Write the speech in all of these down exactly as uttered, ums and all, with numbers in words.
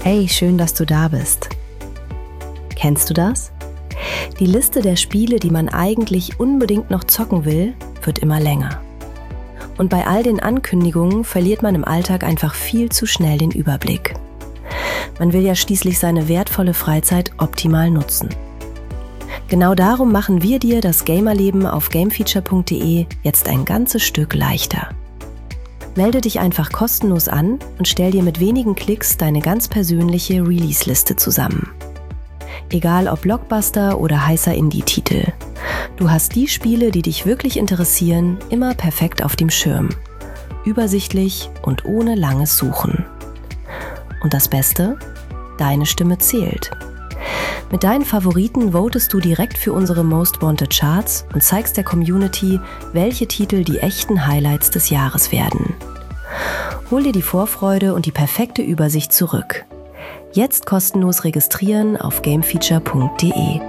Hey, schön, dass du da bist. Kennst du das? Die Liste der Spiele, die man eigentlich unbedingt noch zocken will, wird immer länger. Und bei all den Ankündigungen verliert man im Alltag einfach viel zu schnell den Überblick. Man will ja schließlich seine wertvolle Freizeit optimal nutzen. Genau darum machen wir dir das Gamerleben auf gamefeature punkt de jetzt ein ganzes Stück leichter. Melde dich einfach kostenlos an und stell dir mit wenigen Klicks deine ganz persönliche Release-Liste zusammen. Egal ob Blockbuster oder heißer Indie-Titel. Du hast die Spiele, die dich wirklich interessieren, immer perfekt auf dem Schirm. Übersichtlich und ohne langes Suchen. Und das Beste? Deine Stimme zählt. Mit deinen Favoriten votest du direkt für unsere Most Wanted Charts und zeigst der Community, welche Titel die echten Highlights des Jahres werden. Hol dir die Vorfreude und die perfekte Übersicht zurück. Jetzt kostenlos registrieren auf gamefeature punkt de.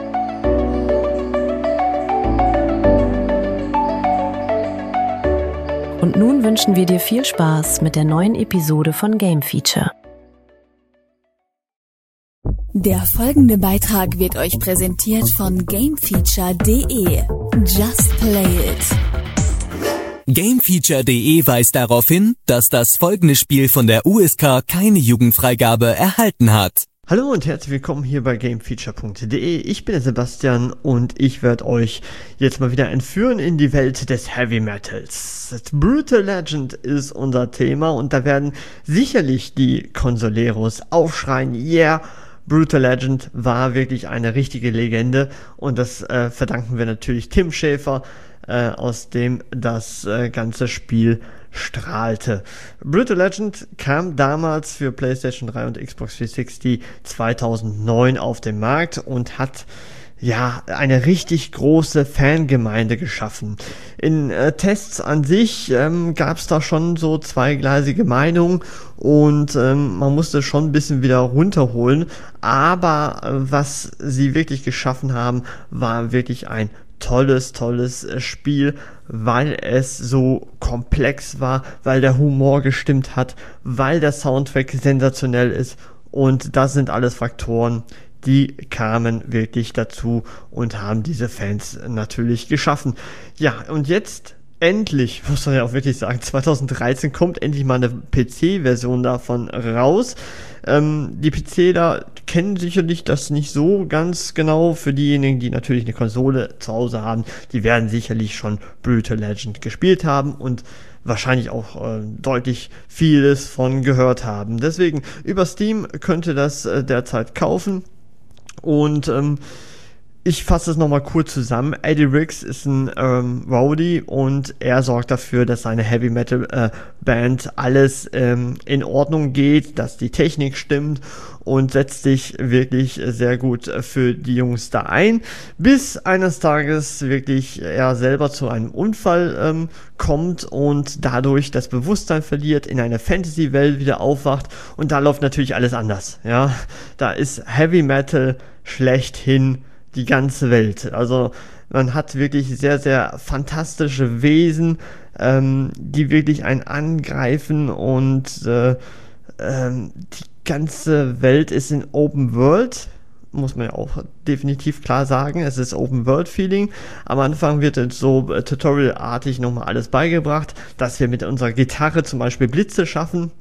Und nun wünschen wir dir viel Spaß mit der neuen Episode von Game Feature. Der folgende Beitrag wird euch präsentiert von gamefeature punkt de. Just play it. gamefeature punkt de weist darauf hin, dass das folgende Spiel von der U S K keine Jugendfreigabe erhalten hat. Hallo und herzlich willkommen hier bei gamefeature punkt de. Ich bin der Sebastian und ich werde euch jetzt mal wieder entführen in die Welt des Heavy Metals. Brutal Legend ist unser Thema und da werden sicherlich die Consoleros aufschreien, yeah! Brutal Legend war wirklich eine richtige Legende und das äh, verdanken wir natürlich Tim Schafer, äh, aus dem das äh, ganze Spiel strahlte. Brutal Legend kam damals für PlayStation drei und Xbox vierhundertsechzig zweitausendneun auf den Markt und hat ja eine richtig große Fangemeinde geschaffen. In äh, Tests an sich ähm, gab es da schon so zweigleisige Meinungen und ähm, man musste schon ein bisschen wieder runterholen, aber äh, was sie wirklich geschaffen haben, war wirklich ein tolles, tolles äh, Spiel, weil es so komplex war, weil der Humor gestimmt hat, weil der Soundtrack sensationell ist und das sind alles Faktoren, die kamen wirklich dazu und haben diese Fans natürlich geschaffen. Ja, und jetzt endlich, muss man ja auch wirklich sagen, zweitausenddreizehn kommt endlich mal eine P C-Version davon raus. Ähm, die PCler kennen sicherlich das nicht so ganz genau. Für diejenigen, die natürlich eine Konsole zu Hause haben, die werden sicherlich schon Brutal Legend gespielt haben und wahrscheinlich auch äh, deutlich vieles von gehört haben. Deswegen, über Steam könnt ihr das äh, derzeit kaufen. Und ähm, ich fasse es nochmal kurz zusammen. Eddie Riggs ist ein ähm, Rowdy und er sorgt dafür, dass seine Heavy Metal äh, Band alles ähm, in Ordnung geht, dass die Technik stimmt und setzt sich wirklich sehr gut für die Jungs da ein, bis eines Tages wirklich er selber zu einem Unfall ähm, kommt und dadurch das Bewusstsein verliert, in einer Fantasy-Welt wieder aufwacht und da läuft natürlich alles anders. Ja, da ist Heavy Metal schlechthin die ganze Welt. Also man hat wirklich sehr, sehr fantastische Wesen, ähm, die wirklich einen angreifen und äh, ähm, die ganze Welt ist in Open World, muss man ja auch definitiv klar sagen, es ist Open World Feeling. Am Anfang wird jetzt so äh, Tutorial-artig nochmal alles beigebracht, dass wir mit unserer Gitarre zum Beispiel Blitze schaffen.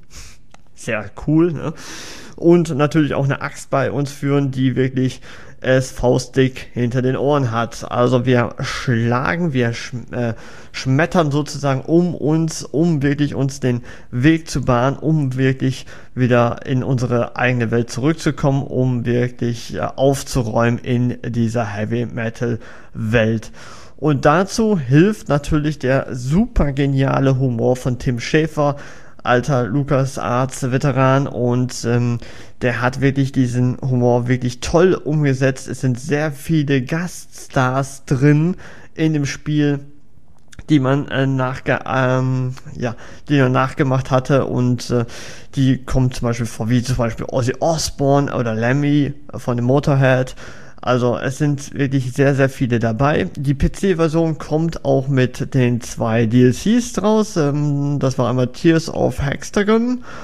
Sehr cool, ne? Und natürlich auch eine Axt bei uns führen, die wirklich es faustdick hinter den Ohren hat. Also wir schlagen, wir sch- äh, schmettern sozusagen um uns, um wirklich uns den Weg zu bahnen, um wirklich wieder in unsere eigene Welt zurückzukommen, um wirklich äh, aufzuräumen in dieser Heavy Metal Welt. Und dazu hilft natürlich der super geniale Humor von Tim Schafer, alter LucasArts-Veteran, und ähm, der hat wirklich diesen Humor wirklich toll umgesetzt. Es sind sehr viele Gaststars drin in dem Spiel, die man äh, nachge ähm, ja, die man nachgemacht hatte, und äh, die kommen zum Beispiel vor, wie zum Beispiel Ozzy Osbourne oder Lemmy von dem Motorhead. Also es sind wirklich sehr, sehr viele dabei. Die P C-Version kommt auch mit den zwei D L Cs draus. Ähm, das war einmal Tears of Hexagon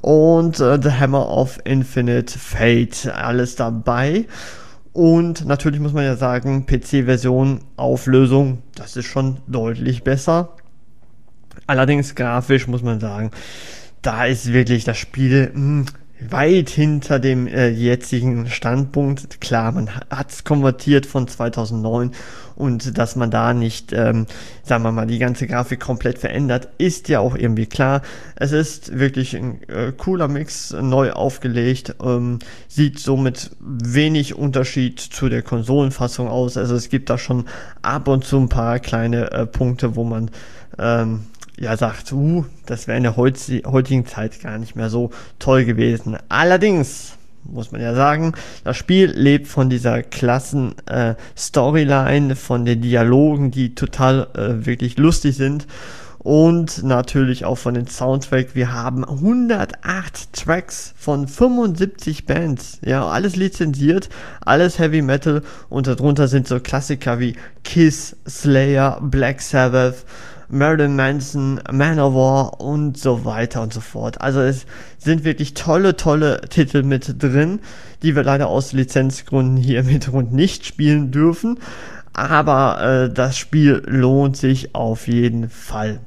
und äh, The Hammer of Infinite Fate, alles dabei. Und natürlich muss man ja sagen, P C-Version, Auflösung, das ist schon deutlich besser. Allerdings grafisch muss man sagen, da ist wirklich das Spiel mh, weit hinter dem äh, jetzigen Standpunkt. Klar, man hat es konvertiert von zweitausendneun und dass man da nicht, ähm, sagen wir mal, die ganze Grafik komplett verändert, ist ja auch irgendwie klar. Es ist wirklich ein äh, cooler Mix, neu aufgelegt, ähm, sieht somit wenig Unterschied zu der Konsolenfassung aus. Also es gibt da schon ab und zu ein paar kleine äh, Punkte, wo man ähm, ja sagt, uh, das wäre in der heutigen Zeit gar nicht mehr so toll gewesen. Allerdings muss man ja sagen, das Spiel lebt von dieser klassen äh, Storyline, von den Dialogen, die total äh, wirklich lustig sind, und natürlich auch von den Soundtrack. Wir haben hundertacht Tracks von fünfundsiebzig Bands, ja, alles lizenziert, alles Heavy Metal, und darunter sind so Klassiker wie Kiss, Slayer, Black Sabbath, Marilyn Manson, Manowar und so weiter und so fort. Also es sind wirklich tolle, tolle Titel mit drin, die wir leider aus Lizenzgründen hier im Hintergrund nicht spielen dürfen. Aber äh, das Spiel lohnt sich auf jeden Fall.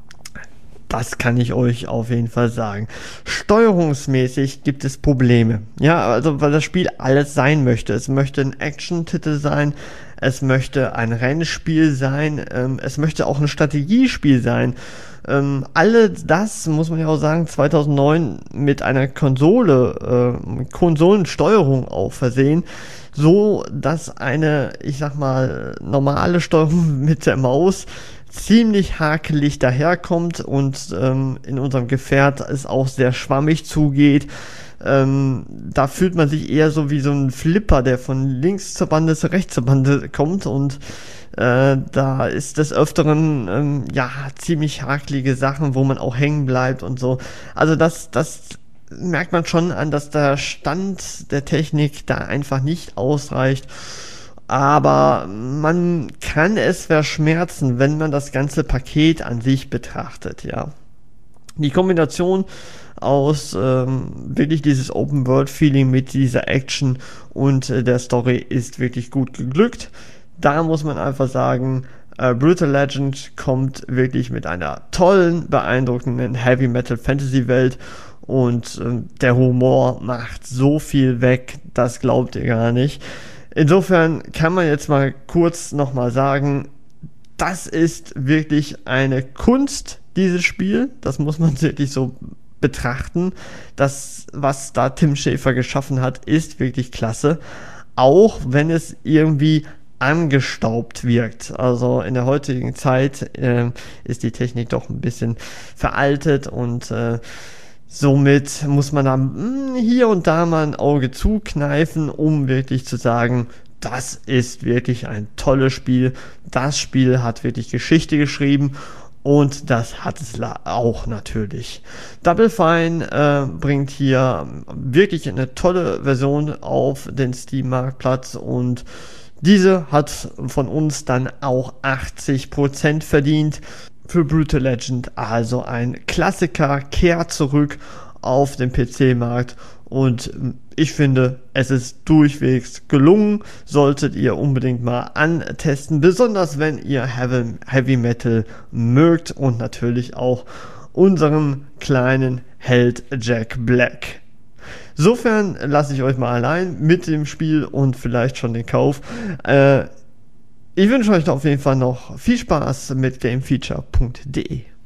Das kann ich euch auf jeden Fall sagen. Steuerungsmäßig gibt es Probleme. Ja, also weil das Spiel alles sein möchte. Es möchte ein Action-Titel sein, es möchte ein Rennspiel sein, ähm, es möchte auch ein Strategiespiel sein. Ähm, alles das, muss man ja auch sagen, zweitausendneun mit einer Konsole, äh, Konsolensteuerung auch versehen, so dass eine, ich sag mal, normale Steuerung mit der Maus ziemlich hakelig daherkommt und ähm, in unserem Gefährt es auch sehr schwammig zugeht. Ähm, da fühlt man sich eher so wie so ein Flipper, der von links zur Bande zu rechts zur Bande kommt, und äh, da ist des Öfteren ähm, ja ziemlich hakelige Sachen, wo man auch hängen bleibt und so. Also das, das merkt man schon an, dass der Stand der Technik da einfach nicht ausreicht. Aber man kann es verschmerzen, wenn man das ganze Paket an sich betrachtet, ja. Die Kombination aus ähm, wirklich dieses Open-World-Feeling mit dieser Action und äh, der Story ist wirklich gut geglückt. Da muss man einfach sagen, äh, Brutal Legend kommt wirklich mit einer tollen, beeindruckenden Heavy-Metal-Fantasy-Welt, und äh, der Humor macht so viel weg, das glaubt ihr gar nicht. Insofern kann man jetzt mal kurz nochmal sagen, das ist wirklich eine Kunst, dieses Spiel. Das muss man wirklich so betrachten. Das, was da Tim Schafer geschaffen hat, ist wirklich klasse. Auch wenn es irgendwie angestaubt wirkt. Also in der heutigen Zeit äh, ist die Technik doch ein bisschen veraltet, und äh, somit muss man da mh, hier und da mal ein Auge zukneifen, um wirklich zu sagen, das ist wirklich ein tolles Spiel. Das Spiel hat wirklich Geschichte geschrieben, und das hat es auch natürlich. Double Fine äh, bringt hier wirklich eine tolle Version auf den Steam-Marktplatz, und diese hat von uns dann auch achtzig Prozent verdient. Für Brutal Legend also ein Klassiker, kehrt zurück auf den P C-Markt, und ich finde, es ist durchwegs gelungen. Solltet ihr unbedingt mal antesten, besonders wenn ihr Heavy, Heavy Metal mögt und natürlich auch unseren kleinen Held Jack Black. Insofern lasse ich euch mal allein mit dem Spiel und vielleicht schon den Kauf. Äh, Ich wünsche euch auf jeden Fall noch viel Spaß mit Gamefeature punkt de.